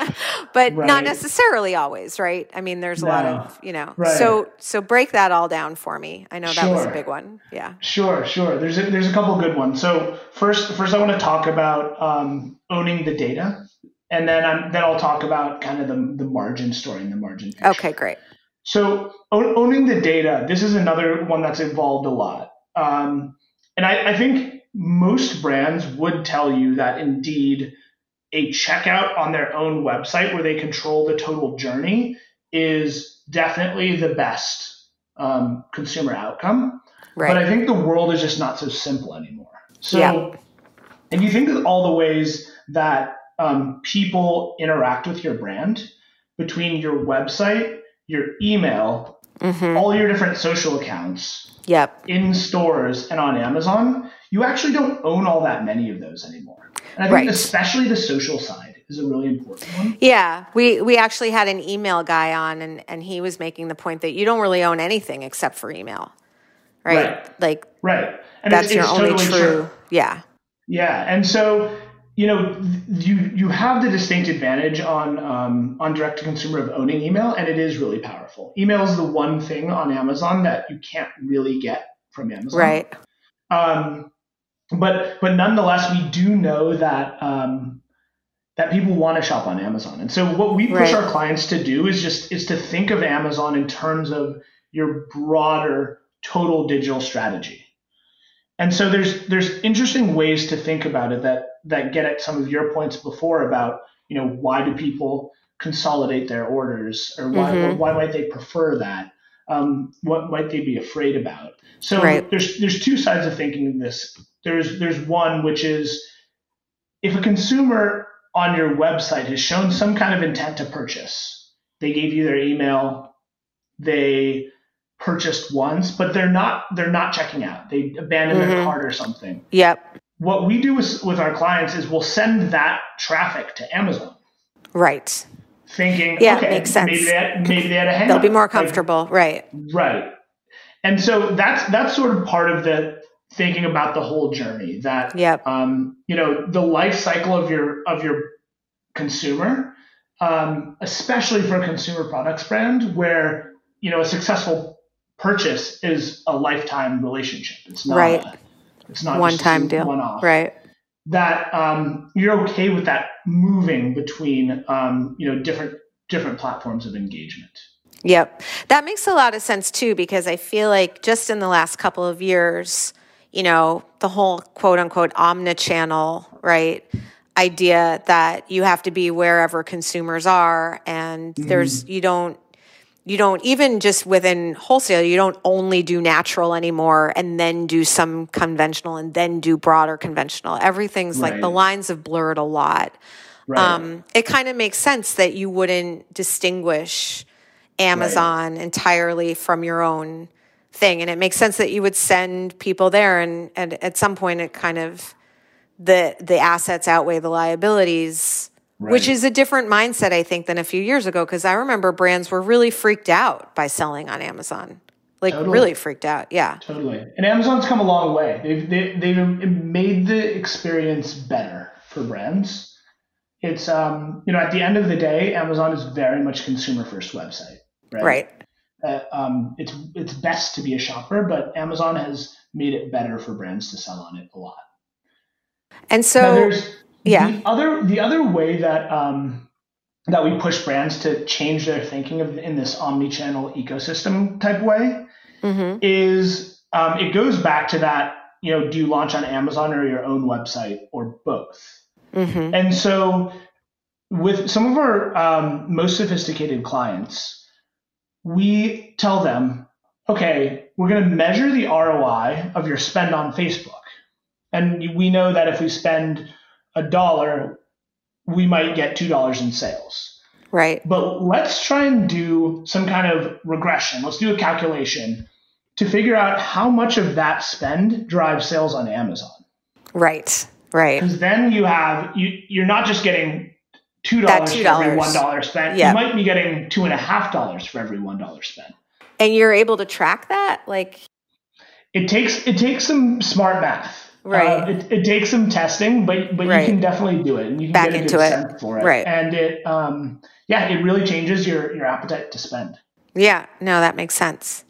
but right. not necessarily always, right? I mean, there's a no. lot of, you know, right. so, so break that all down for me. I know that sure. was a big one. Yeah. Sure. Sure. There's a, there's a couple good ones. So first, first I want to talk about um, owning the data, and then I'm, then I'll talk about kind of the, the margin story and the margin picture. Okay, great. So own, owning the data, this is another one that's evolved a lot. Um, and I, I think most brands would tell you that indeed a checkout on their own website where they control the total journey is definitely the best um, consumer outcome. Right. But I think the world is just not so simple anymore. So, yeah. and you think of all the ways that um, people interact with your brand between your website, your email, mm-hmm. all your different social accounts, yep. in stores and on Amazon, you actually don't own all that many of those anymore. And I think right. especially the social side is a really important one. Yeah, we, we actually had an email guy on, and, and he was making the point that you don't really own anything except for email, right? Right. Like, right. And that's it's, your it's only totally true, true. Yeah. Yeah. And so, you know, you you have the distinct advantage on um, on direct to consumer of owning email, and it is really powerful. Email is the one thing on Amazon that you can't really get from Amazon. Right. Um, but but nonetheless, we do know that um, that people want to shop on Amazon, and so what we push right. our clients to do is just is to think of Amazon in terms of your broader total digital strategy. And so there's there's interesting ways to think about it that that get at some of your points before about, you know, why do people consolidate their orders, or why mm-hmm. why might they prefer that? Um, what might they be afraid about? So right. there's there's two sides of thinking of this. There's there's one which is if a consumer on your website has shown some kind of intent to purchase, they gave you their email, they purchased once, but they're not they're not checking out. They abandoned mm-hmm. their cart or something. Yep. What we do with, with our clients is we'll send that traffic to Amazon. Right. Thinking, yeah, okay, makes sense. maybe they had, maybe they had a hang They'll up. be more comfortable, like, right? Right. And so that's that's sort of part of the thinking about the whole journey. That yep. um, you know, the life cycle of your of your consumer, um, especially for a consumer products brand, where you know a successful purchase is a lifetime relationship. It's not right. a, it's not one just time deal. One off. Right. That um, you're okay with that moving between um, you know different different platforms of engagement. Yep. That makes a lot of sense too, because I feel like just in the last couple of years, you know, the whole quote unquote omnichannel, right, idea that you have to be wherever consumers are, and mm-hmm. there's you don't You don't, even just within wholesale, you don't only do natural anymore and then do some conventional and then do broader conventional. Everything's right. like the lines have blurred a lot. Right. Um, it kind of makes sense that you wouldn't distinguish Amazon right. entirely from your own thing. And it makes sense that you would send people there, and, and at some point it kind of, the the assets outweigh the liabilities. Right. Which is a different mindset, I think, than a few years ago, because I remember brands were really freaked out by selling on Amazon. Like, totally. really freaked out. Yeah. Totally. And Amazon's come a long way. They've, they, they've made the experience better for brands. It's, um, you know, at the end of the day, Amazon is very much consumer-first website. Right. Right. Uh, um, it's, it's best to be a shopper, but Amazon has made it better for brands to sell on it a lot. And so... Yeah. The other the other way that um, that we push brands to change their thinking of in this omni-channel ecosystem type way mm-hmm. is um, it goes back to that, you know, do you launch on Amazon or your own website or both? Mm-hmm. And so with some of our um, most sophisticated clients, we tell them, okay, we're going to measure the R O I of your spend on Facebook. And we know that if we spend a dollar, we might get two dollars in sales. Right. But let's try and do some kind of regression. Let's do a calculation to figure out how much of that spend drives sales on Amazon. Right. Right. Because then you have, you, you're not just getting two dollars for every one dollar spent. Yep. You might be getting two and a half dollars for every one dollar spent. And you're able to track that? Like, it takes, it takes some smart math. Right. Uh, it, it takes some testing, but but right. you can definitely do it, and you can Back get a into good it. sense for it. Right. And it, um, yeah, it really changes your your appetite to spend. Yeah. No, that makes sense.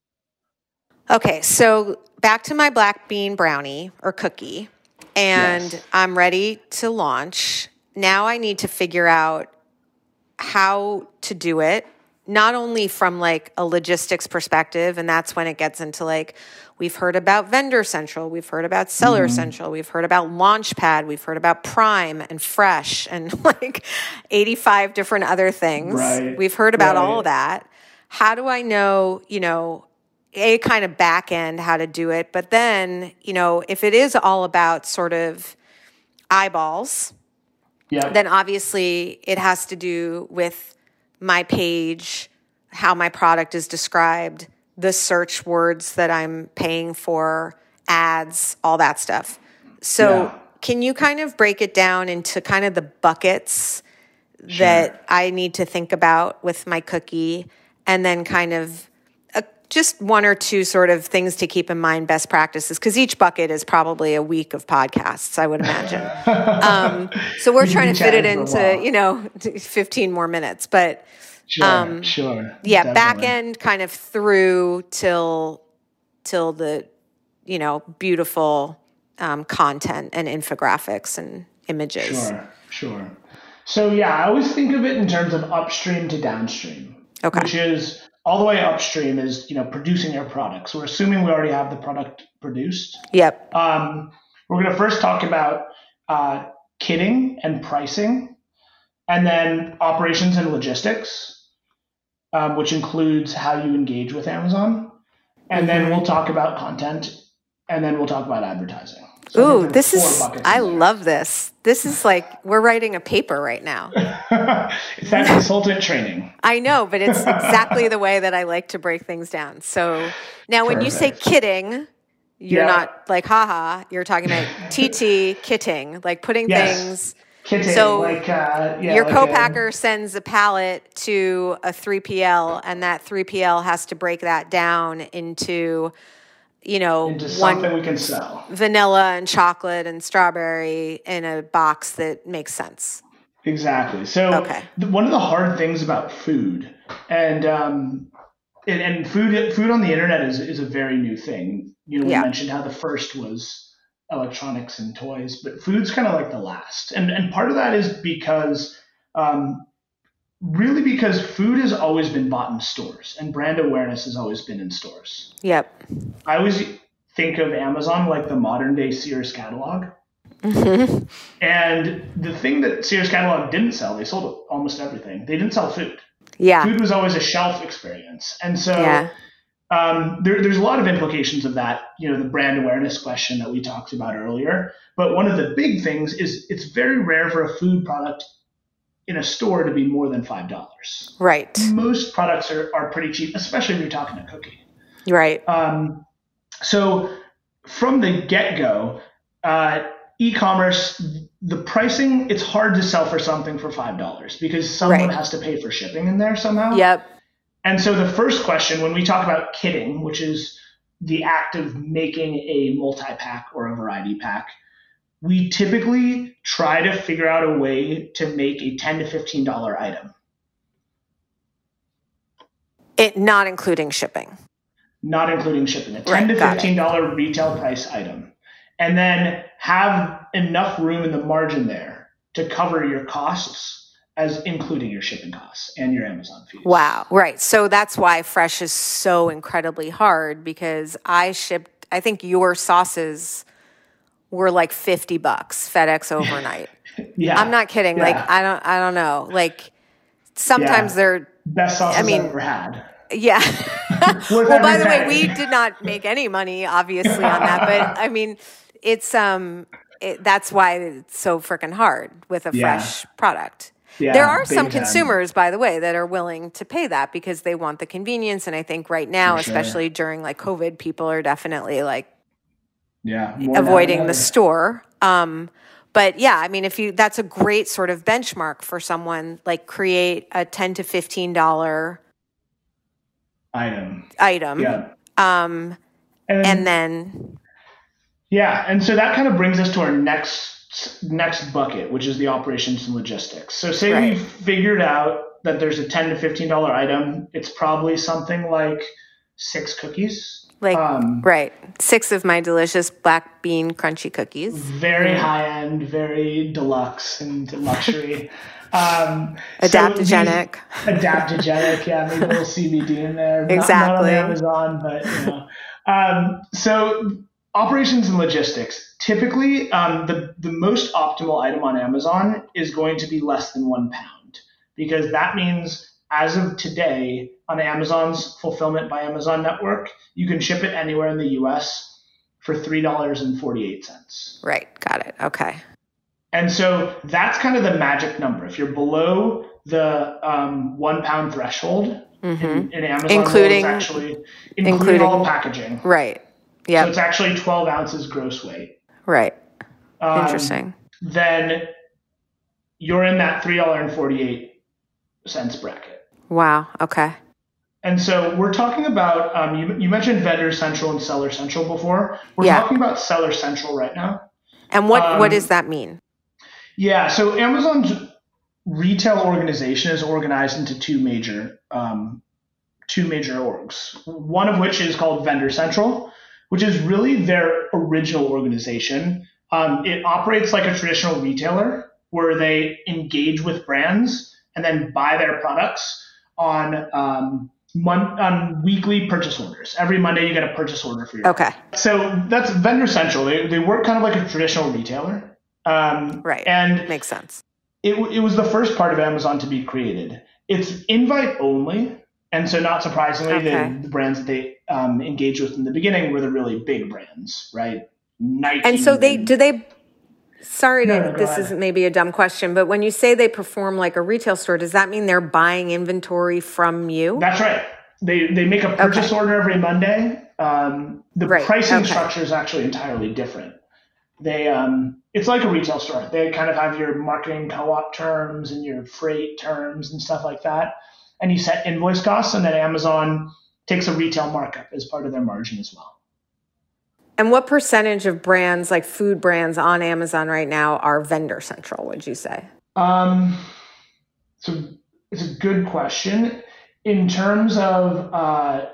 Okay, so back to my black bean brownie or cookie, and Yes. I'm ready to launch. Now I need to figure out how to do it, not only from like a logistics perspective, and that's when it gets into like, we've heard about Vendor Central, we've heard about Seller Mm-hmm. Central, we've heard about Launchpad, we've heard about Prime and Fresh and like eighty-five different other things. Right. We've heard about Right. all of that. How do I know, you know, a kind of back end how to do it, but then, you know, if it is all about sort of eyeballs, Yeah. then obviously it has to do with my page, how my product is described, the search words that I'm paying for, ads, all that stuff. So Yeah. can you kind of break it down into kind of the buckets that I need to think about with my cookie, and then kind of a, just one or two sort of things to keep in mind, best practices, because each bucket is probably a week of podcasts, I would imagine. um, so we're We trying can to fit it chat for a into, while. you know, fifteen more minutes. But Sure. um, sure. yeah, Definitely. back end kind of through till till the, you know, beautiful um, content and infographics and images. Sure. Sure. So yeah, I always think of it in terms of upstream to downstream, Okay. which is all the way upstream is, you know, producing your products. We're assuming we already have the product produced. Yep. Um, we're going to first talk about uh, kitting and pricing, and then operations and logistics, um, which includes how you engage with Amazon. And then we'll talk about content, and then we'll talk about advertising. So I Ooh, think this there's four is, buckets I in there. love this. This is like, we're writing a paper right now. It's that consultant training. I know, but it's exactly the way that I like to break things down. So now when you say Perfect. kidding, you're Yeah. not like, haha, you're talking about T T, kitting, like putting Yes. things. Kitting, So like uh, yeah, Your like co-packer sends a pallet to a three P L, and that three P L has to break that down into, you know, a, into one something we can sell. vanilla and chocolate and strawberry in a box that makes sense. Exactly. So Okay. th- one of the hard things about food, and um, and, and food food on the internet is is a very new thing. You know, we Yeah. mentioned how the first was electronics and toys, but food's kind of like the last. And and part of that is because um, really because food has always been bought in stores, and brand awareness has always been in stores. Yep. I always think of Amazon like the modern day Sears catalog. Mm-hmm. And the thing that Sears catalog didn't sell, they sold almost everything. They didn't sell food. Yeah. Food was always a shelf experience. And so Yeah. um, there, there's a lot of implications of that, you know, the brand awareness question that we talked about earlier. But one of the big things is it's very rare for a food product in a store to be more than five dollars. Right. Most products are, are pretty cheap, especially if you're talking a cookie. Right. Um, so from the get-go, uh, e-commerce, the pricing, it's hard to sell for something for five dollars because someone Right. has to pay for shipping in there somehow. Yep. And so the first question, when we talk about kitting, which is the act of making a multi-pack or a variety pack, we typically try to figure out a way to make a ten to fifteen dollars item. It not including shipping. Not including shipping, a ten Right, to got it. fifteen dollars retail price item. And then have enough room in the margin there to cover your costs as including your shipping costs and your Amazon fees. Wow. Right. So that's why fresh is so incredibly hard, because I shipped, I think your sauces were like fifty bucks FedEx overnight. Yeah. I'm not kidding. Yeah. Like, I don't, I don't know. Like sometimes Yeah. they're, Best sauces I mean- I've ever had. yeah. Worth Well, by every the way, penny. we did not make any money, obviously, on that. But I mean, it's um, it, that's why it's so freaking hard with a Yeah. fresh product. Yeah, There are big some time. consumers, by the way, that are willing to pay that because they want the convenience. And I think right now, For sure. especially during like COVID, people are definitely like Yeah. more than avoiding ever. the store. Um, but yeah, I mean, if you, that's a great sort of benchmark for someone, like create a ten to fifteen dollars item. item. Yeah. Um, And, and then Yeah, and so that kind of brings us to our next next bucket, which is the operations and logistics. So say Right. we've figured out that there's a ten to fifteen dollar item. It's probably something like six cookies. Like, Um, right. Six of my delicious black bean crunchy cookies. Very high end, very deluxe and luxury. Um, so Adaptogenic. these- adaptogenic, yeah, maybe a little C B D in there. Not- Exactly. Not, on Amazon, but you know. Um, so operations and logistics. Typically, um, the the most optimal item on Amazon is going to be less than one pound, because that means as of today on Amazon's Fulfillment by Amazon network, you can ship it anywhere in the U S for three dollars and forty-eight cents. Right. Got it. Okay. And so that's kind of the magic number. If you're below the um, one pound threshold Mm-hmm. in, in Amazon, Including- world, it's actually including, including- all the packaging. Right. So Yeah. it's actually twelve ounces gross weight. Right. Um, Interesting. Then you're in that three dollars and forty-eight cents bracket. Wow. Okay. And so we're talking about, um, you, you mentioned Vendor Central and Seller Central before. We're Yeah. talking about Seller Central right now. And what, Um, what does that mean? Yeah, so Amazon's retail organization is organized into two major um, two major orgs. One of which is called Vendor Central, which is really their original organization. Um, it operates like a traditional retailer where they engage with brands and then buy their products on um, mon- on weekly purchase orders. Every Monday you get a purchase order for your Okay. So that's Vendor Central. They, they work kind of like a traditional retailer. Um, Right. And Makes sense. it, it was the first part of Amazon to be created. It's invite only. And so not surprisingly, Okay. the, the brands that they um, engaged with in the beginning were the really big brands, right? Nike. And so they, do they, sorry, No, to, no, go this ahead. is maybe a dumb question, but when you say they perform like a retail store, does that mean they're buying inventory from you? That's right. They they make a purchase Okay. order every Monday. Um, the Right, pricing okay. structure is actually entirely different. They um, it's like a retail store. They kind of have your marketing co-op terms and your freight terms and stuff like that. And you set invoice costs, and then Amazon takes a retail markup as part of their margin as well. And what percentage of brands, like food brands on Amazon right now, are Vendor Central, would you say? Um, so it's a good question. In terms of uh,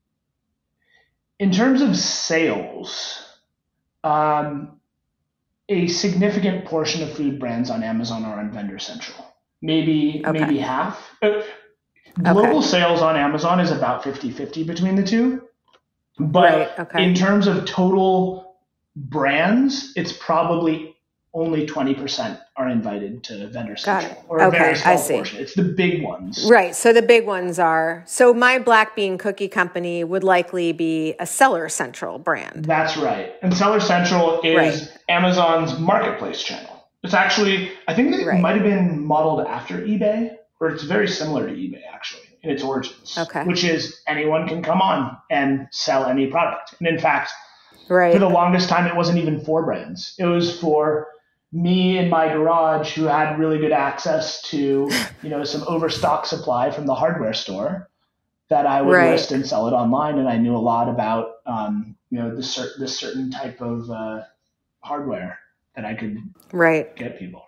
in terms of sales, um, a significant portion of food brands on Amazon are on Vendor Central. Maybe Okay. maybe half. Uh, global sales on Amazon is about fifty-fifty between the two. But Right, okay. in terms of total brands, it's probably only twenty percent are invited to Vendor Got Central. it. Or a Okay, very I small see. portion. It's the big ones. Right. So the big ones are, so my Black Bean Cookie Company would likely be a Seller Central brand. That's right. And Seller Central is Right. Amazon's marketplace channel. It's actually, I think it Right. might have been modeled after eBay, or it's very similar to eBay actually in its origins. Okay. Which is anyone can come on and sell any product. And in fact, Right. for the longest time, it wasn't even for brands. It was for me in my garage who had really good access to, you know, some overstock supply from the hardware store that I would Right. list and sell it online. And I knew a lot about, um, you know, this, cer- this certain type of uh, hardware that I could Right. get people.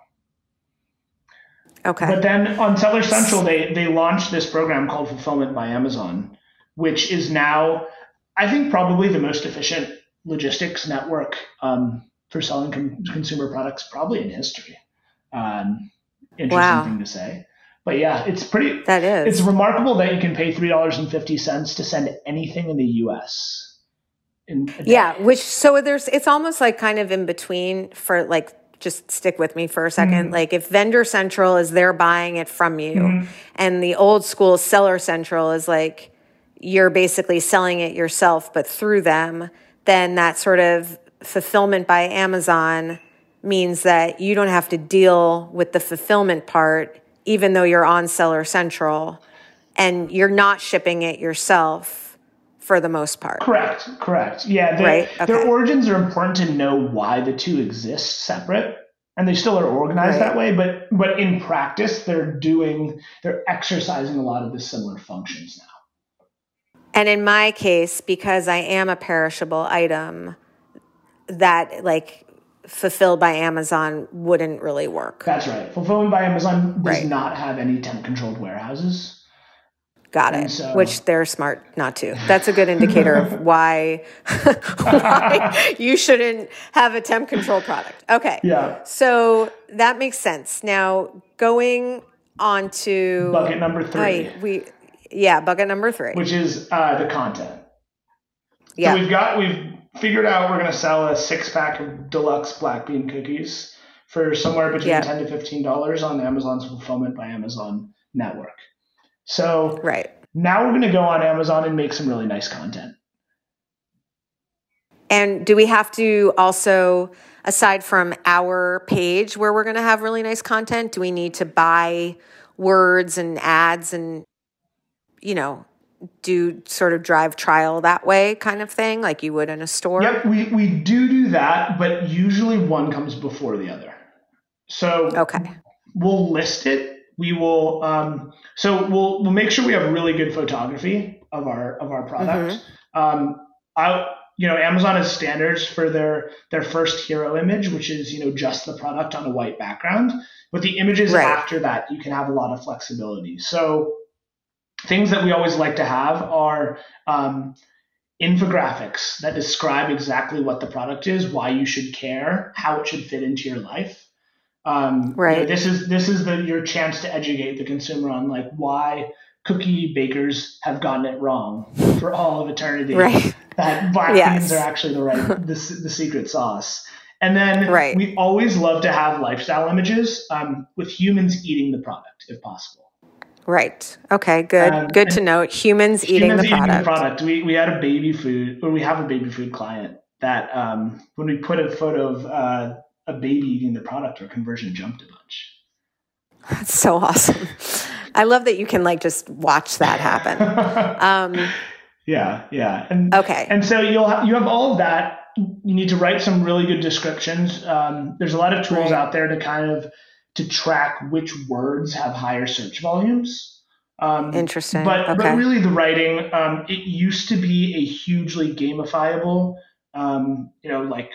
Okay. But then on Seller Central, they, they launched this program called Fulfillment by Amazon, which is now, I think, probably the most efficient logistics network um, for selling com- consumer products probably in history. Um, interesting Wow. thing to say. But yeah, it's pretty, That is. it's remarkable that you can pay three dollars and fifty cents to send anything in the U S. In a day. Yeah, which so there's it's almost like kind of in between for like just stick with me for a 2nd Mhm. Like if Vendor Central is they're buying it from you Mhm. and the old school Seller Central is like you're basically selling it yourself but through them, then that sort of fulfillment by Amazon means that you don't have to deal with the fulfillment part even though you're on Seller Central and you're not shipping it yourself for the most part. Correct, correct. Yeah, they, Right, their okay. origins are important to know why the two exist separate, and they still are organized Right. that way. But but in practice, they're doing they're exercising a lot of the similar functions now. And in my case, because I am a perishable item, that like fulfilled by Amazon wouldn't really work. That's right. Fulfillment by Amazon does right. not have any temp-controlled warehouses. Got it. So, which they're smart not to. That's a good indicator of why, why you shouldn't have a temp control product. Okay. Yeah. So that makes sense. Now going on to bucket number three. I, we, yeah, bucket number three, which is uh, the content. Yeah. So we've got we've figured out we're going to sell a six pack of deluxe black bean cookies for somewhere between yeah. ten to fifteen dollars on Amazon's Fulfillment by Amazon network. So right. now we're going to go on Amazon and make some really nice content. And do we have to also, aside from our page where we're going to have really nice content, do we need to buy words and ads and, you know, do sort of drive trial that way kind of thing like you would in a store? Yep, we, we do do that, but usually one comes before the other. So okay. we'll list it. We will, um, so we'll we'll make sure we have really good photography of our of our product. Mm-hmm. Um, I, you know, Amazon has standards for their their first hero image, which is you know just the product on a white background. But the images right. after that, you can have a lot of flexibility. So things that we always like to have are um, infographics that describe exactly what the product is, why you should care, how it should fit into your life. Um, right. You know, this is this is the your chance to educate the consumer on like why cookie bakers have gotten it wrong for all of eternity. Right. That black yes. beans are actually the right the, the secret sauce. And then right. we always love to have lifestyle images um, with humans eating the product if possible. Right. Okay. Good. Um, good to note. Humans, humans eating the eating product. The product. We we had a baby food, or we have a baby food client that um, when we put a photo of uh, a baby eating the product, our conversion jumped a bunch. That's so awesome. I love that you can like just watch that happen. um, yeah, yeah. And, okay. And so you'll have, you have all of that. You need to write some really good descriptions. Um, there's a lot of tools right. out there to kind of to track which words have higher search volumes. Um, Interesting. But, okay. but really the writing, um, it used to be a hugely gamifiable, um, you know, like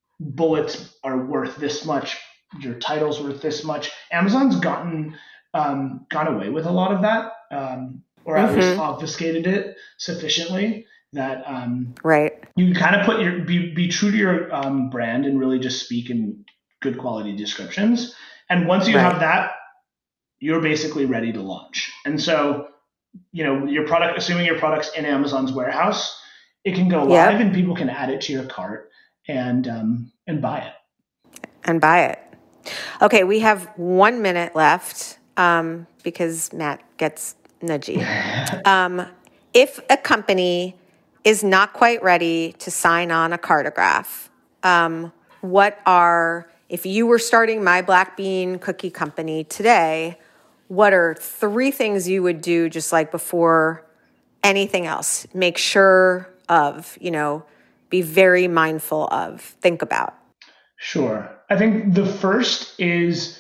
bullets are worth this much, your title's worth this much. Amazon's gotten um, gone away with a lot of that, um, or at mm-hmm. least obfuscated it sufficiently that um, right. you kind of put your be, be true to your um, brand and really just speak in good quality descriptions. And once you right. have that, you're basically ready to launch. And so, you know, your product, assuming your product's in Amazon's warehouse, it can go yep. live and people can add it to your cart and um, and buy it. And buy it. Okay, we have one minute left um, because Matt gets nudgy. um, if a company is not quite ready to sign on a Cartograph, um, what are, if you were starting My Black Bean Cookie Company today, what are three things you would do just like before anything else? Make sure of, you know, be very mindful of, think about? Sure. I think the first is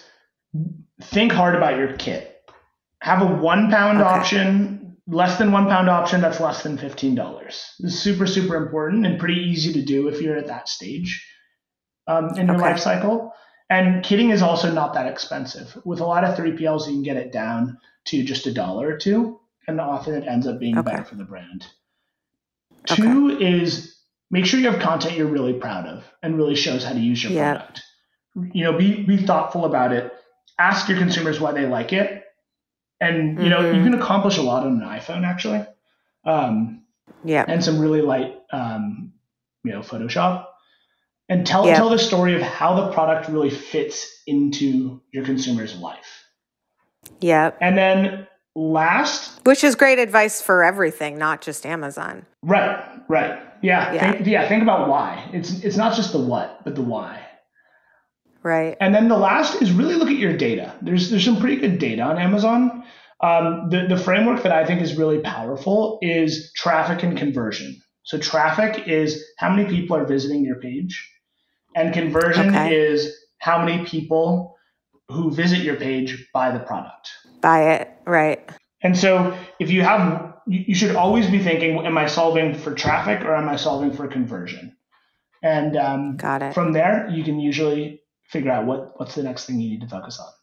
think hard about your kit. Have a one pound okay. option, less than one pound option that's less than fifteen dollars. This is super, super important and pretty easy to do if you're at that stage um, in your okay. life cycle. And kitting is also not that expensive. With a lot of three P Ls, you can get it down to just a dollar or two, and often it ends up being okay. better for the brand. Okay. Two is make sure you have content you're really proud of and really shows how to use your yeah. product. You know, be be thoughtful about it. Ask your consumers why they like it. And, you mm-hmm. know, you can accomplish a lot on an iPhone, actually. Um, yeah. And some really light, um, you know, Photoshop. And tell yeah. tell the story of how the product really fits into your consumer's life. Yeah. And then last. Which is great advice for everything, not just Amazon. Right, right. Yeah. Yeah. Think, yeah. Think about why. It's it's not just the what, but the why. Right. And then the last is really look at your data. There's there's some pretty good data on Amazon. Um, the, the framework that I think is really powerful is traffic and conversion. So traffic is how many people are visiting your page, and conversion okay. is how many people who visit your page buy the product. Buy it, right. And so if you have, you should always be thinking, am I solving for traffic or am I solving for conversion? And um, Got it. From there, you can usually figure out what, what's the next thing you need to focus on.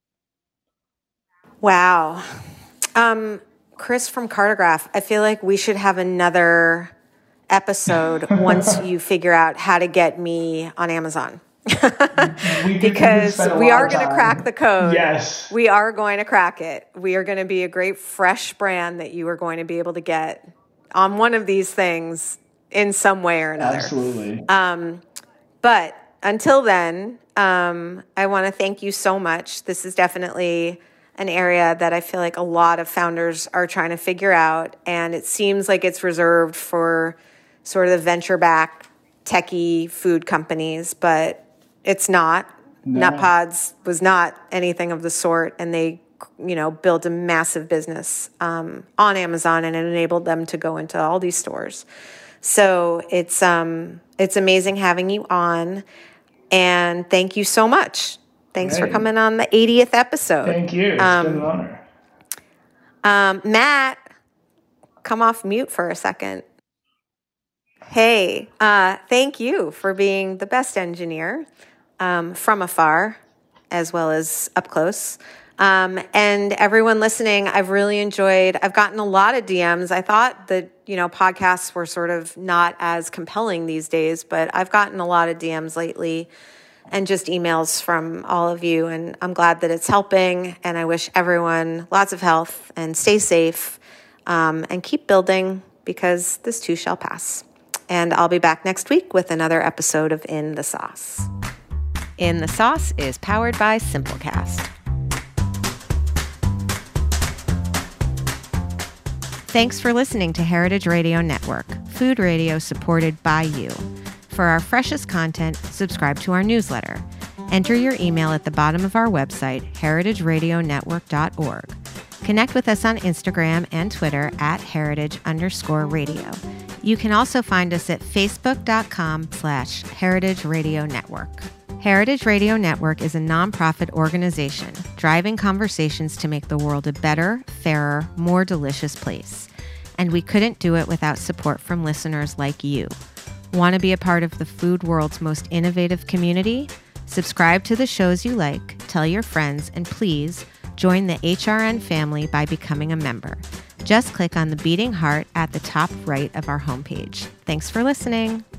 Wow. Um, Chris from Cartograph, I feel like we should have another episode once you figure out how to get me on Amazon. we because we, we are going to crack the code. Yes. We are going to crack it. We are going to be a great fresh brand that you are going to be able to get on one of these things in some way or another. Absolutely. Um, but until then, um, I want to thank you so much. This is definitely an area that I feel like a lot of founders are trying to figure out. And it seems like it's reserved for sort of the venture-backed techie food companies, but it's not. No. Nutpods was not anything of the sort. And they, you know, built a massive business um, on Amazon, and it enabled them to go into all these stores. So it's um, it's amazing having you on. And thank you so much. Thanks Great. for coming on the eightieth episode. Thank you. It's um, been an honor. Um, Matt, come off mute for a second. Hey, uh, thank you for being the best engineer um, from afar as well as up close. Um, and everyone listening, I've really enjoyed, I've gotten a lot of D Ms. I thought that, you know, podcasts were sort of not as compelling these days, but I've gotten a lot of D Ms lately and just emails from all of you. And I'm glad that it's helping. And I wish everyone lots of health and stay safe um, and keep building, because this too shall pass. And I'll be back next week with another episode of In the Sauce. In the Sauce is powered by Simplecast. Thanks for listening to Heritage Radio Network, food radio supported by you. For our freshest content, subscribe to our newsletter. Enter your email at the bottom of our website, heritage radio network dot org. Connect with us on Instagram and Twitter at heritage underscore radio. You can also find us at facebook.com slash Heritage Radio Network. Heritage Radio Network is a nonprofit organization driving conversations to make the world a better, fairer, more delicious place. And we couldn't do it without support from listeners like you. Want to be a part of the food world's most innovative community? Subscribe to the shows you like, tell your friends, and please join the H R N family by becoming a member. Just click on the beating heart at the top right of our homepage. Thanks for listening.